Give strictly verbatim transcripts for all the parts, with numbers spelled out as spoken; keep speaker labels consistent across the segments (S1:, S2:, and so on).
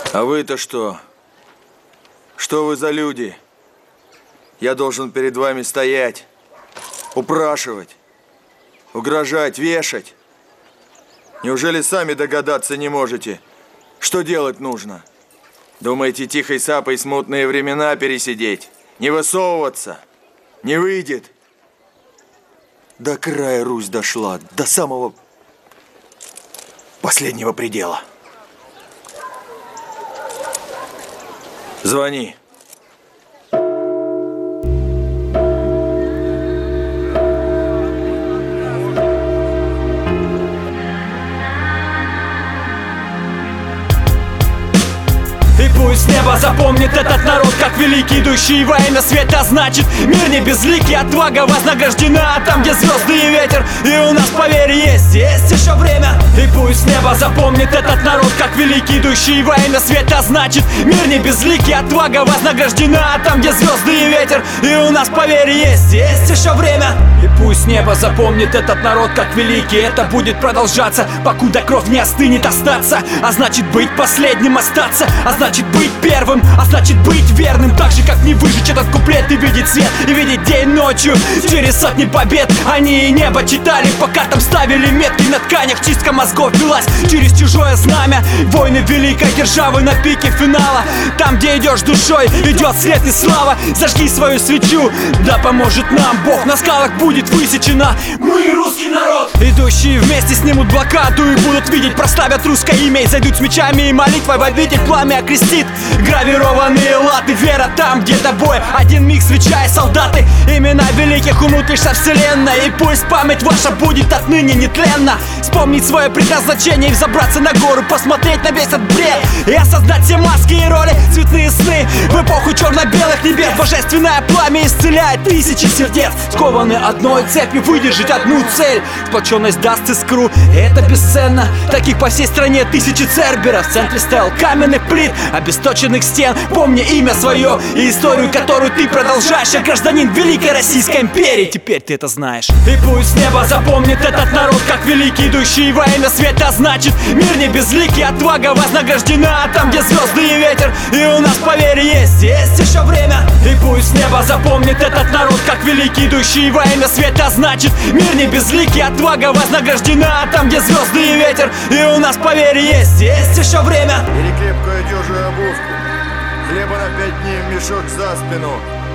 S1: А вы-то что? Что вы за люди? Я должен перед вами стоять, упрашивать, угрожать, вешать. Неужели сами догадаться не можете, что делать нужно? Думаете, тихой сапой смутные времена пересидеть? Не высовываться? Не выйдет. До края Русь дошла, до самого последнего предела. Звони.
S2: И пусть небо запомнит этот народ как великий, идущий во имя света. Значит, мир не безликий, отвага вознаграждена там, где звезды и ветер. И у нас, поверь, есть, есть еще время. И пусть небо запомнит этот народ как великий, идущий во имя света. Значит, мир не безликий, отвага вознаграждена там, где звезды и ветер. И у нас, поверь, есть, есть еще время. И пусть небо запомнит этот народ как великий. Это будет продолжаться, покуда кровь не остынет, остаться. А значит, быть последним, остаться. А значит, Значит быть первым, а значит быть верным. Так же, как не выжечь этот куплет и видеть свет, и видеть день ночью. Через сотни побед они и небо читали, пока там ставили метки на тканях. Чистка мозгов велась через чужое знамя. Войны великой державы на пике финала. Там, где идешь душой, идет свет и слава. Зажги свою свечу, да поможет нам Бог. На скалах будет высечена: мы русский народ. Идущие вместе снимут блокаду и будут видеть, прославят русское имя. И зайдут с мечами и молитвой в обитель, пламя окрестит. Гравированные латы, вера там, где тобой. Один миг, свеча и солдаты. Имена великих умрут лишь со вселенной. И пусть память ваша будет отныне нетленна. Вспомнить свое предназначение и взобраться на гору, посмотреть на весь этот бред и осознать все маски и роли, цветные сны в эпоху черно-белых небес. Божественное пламя исцеляет тысячи сердец, скованы одной цепью, выдержать одну цель. Сплоченность даст искру, и это бесценно. Таких по всей стране тысячи церберов. В центре стоял каменный плит обесточенных стен. Помни имя свое и историю, которую ты продолжаешь. Я гражданин великой Российской империи, теперь ты это знаешь. И пусть небо запомнит этот народ как великий, идущий во имя света. Значит, мир не безликий, отвага вознаграждена там, где звезды и ветер. И у нас, поверь, есть, есть еще время. И пусть небо запомнит этот народ как великий, идущий во имя света. Значит, мир не безликий, отвага вознаграждена там, где звезды и ветер. И у нас, поверь, есть, есть еще время.
S1: Бери крепкую одежду, обувку, хлеба на пять дней в мешок за спину.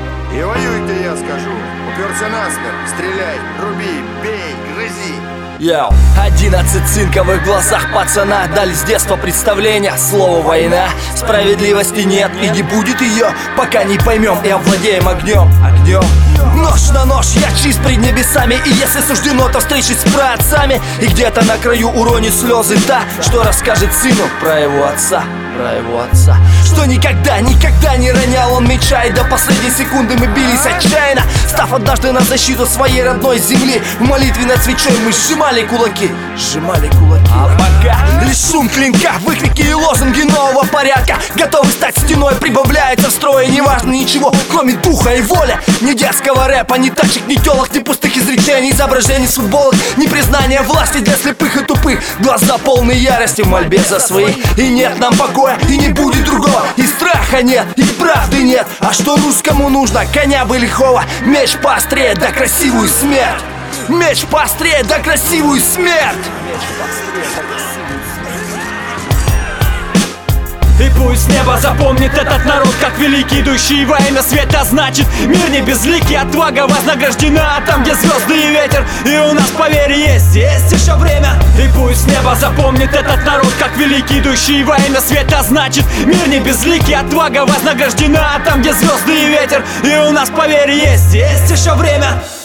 S1: И воюй ты, я скажу. Уперся насмерть, стреляй, руби, бей, грызи.
S3: Йоу, одиннадцать цинковых в глазах пацана дали с детства представление. Слово война, справедливости нет и не будет ее, пока не поймем и овладеем огнем. Огнем. Нож на нож, я чист пред небесами. И если суждено, то встречи с праотцами. И где-то на краю уронит слезы та, что расскажет сыну про его отца. Про его отца. Что никогда, никогда не ронял он меча. И до последней секунды мы бились отчаянно, став однажды на защиту своей родной земли. В молитве над свечой мы сжимали кулаки. Сжимали кулаки. А пока лишь шум клинка, выкрики и лозунги нового порядка. Готовы стать стеной, прибавляется в строе. Неважно ничего, кроме духа и воли. Ни детского рэпа, ни тачек, ни телок, ни пустых изречений, изображений с футболок, ни признания власти для слепых и тупых. Глаза полные ярости в мольбе за своих. И нет нам покоя, и не будет другого. И страха нет, и правды нет. А что русскому нужно? Коня бы лихого, меч поострее, да красивую смерть. Меч поострее, да красивую смерть. Меч поострее, да красивую смерть.
S2: И пусть небо запомнит этот народ как великий, идущий во имя света. Значит, мир не безликий, отвага вознаграждена там, где звезды и ветер. И у нас, поверь, есть, есть еще время. И пусть небо запомнит этот народ как великий, идущий во имя света. Значит, мир не безликий, отвага вознаграждена там, где звезды и ветер. И у нас, поверь, есть, есть еще время.